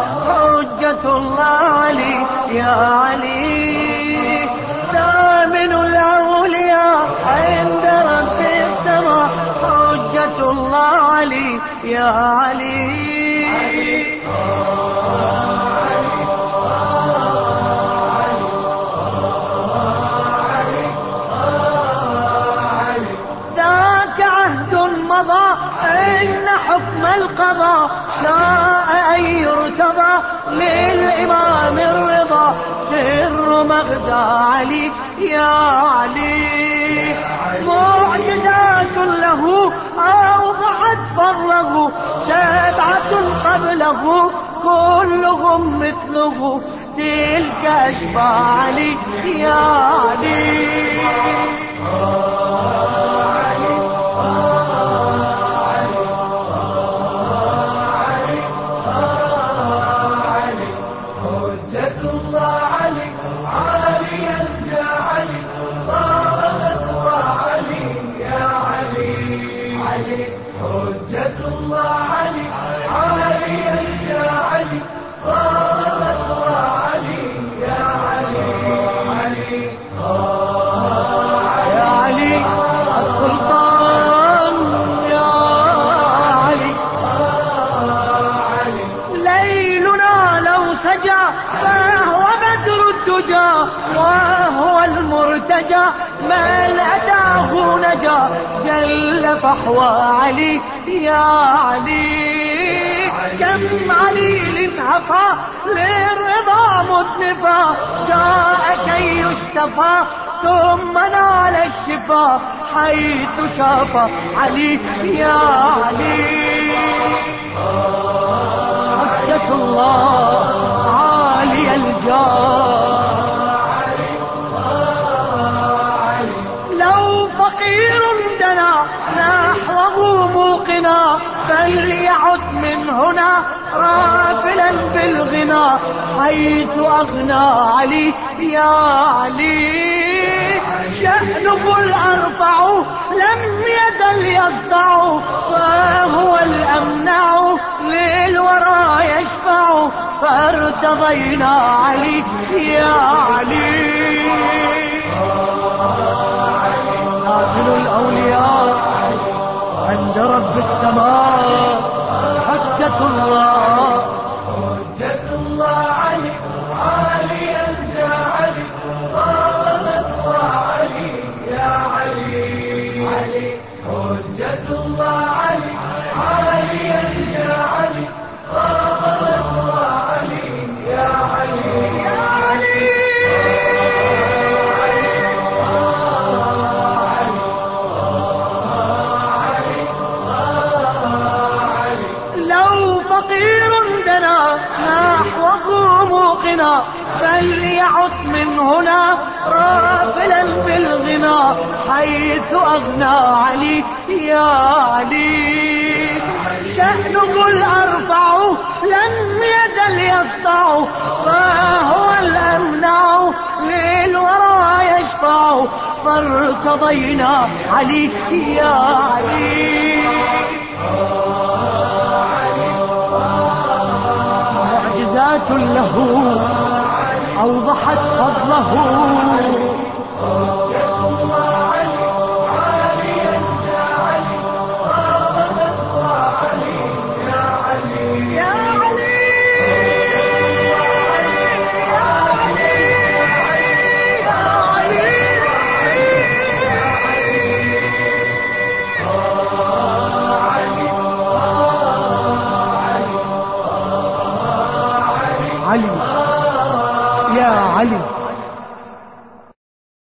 حجة الله علي يا علي، ثامن الأولياء عند رب السماء، حجة الله علي يا علي. مضى إن حكم القضاء شاء أن يرتضى للإمام الرضا، سر مغزى علي يا علي، معجزات له أوضحت فضله، سبعة قبله كلهم مثله، تلك أشفاع علي يا علي. حجة الله علي علي يا علي، ضربت وعلي يا علي، علي يا علي السلطان يا علي، ليلنا لو سجى فهو بدر الدجى، وهو المرتجى من أتاه نجا، جل فحوى علي يا علي، كم عليل هفى للرضا مدنفا، جاء كي يشتفى ثم نال الشفا، حيث شاف علي يا علي. حجة الله عالي الجاه، لو فقير دنا نحوه موقنا، فليعد من هنا رافلا بالغنى، حيث أغنى علي يا علي، شأنه الأرفع لم يزل يصدع، فهو الأمنع للورى يشفع، فارتضينا علي يا علي. سافل الأولياء عند رب السماء، حجة الله، حجة الله علي علي يا علي، ضربت وعلي يا علي، علي حجة الله علي علي يا علي، ضربت وعلي يا علي، يا علي. موقنا فليعد من هنا رافلا بالغنى، حيث أغنى علي يا علي، شأنه الأرفع لم يزل يسطع، فهو الأمنع للورى يشفع، فارتضينا علي يا علي. معجزات له أوضحت فضله، علي يا علي.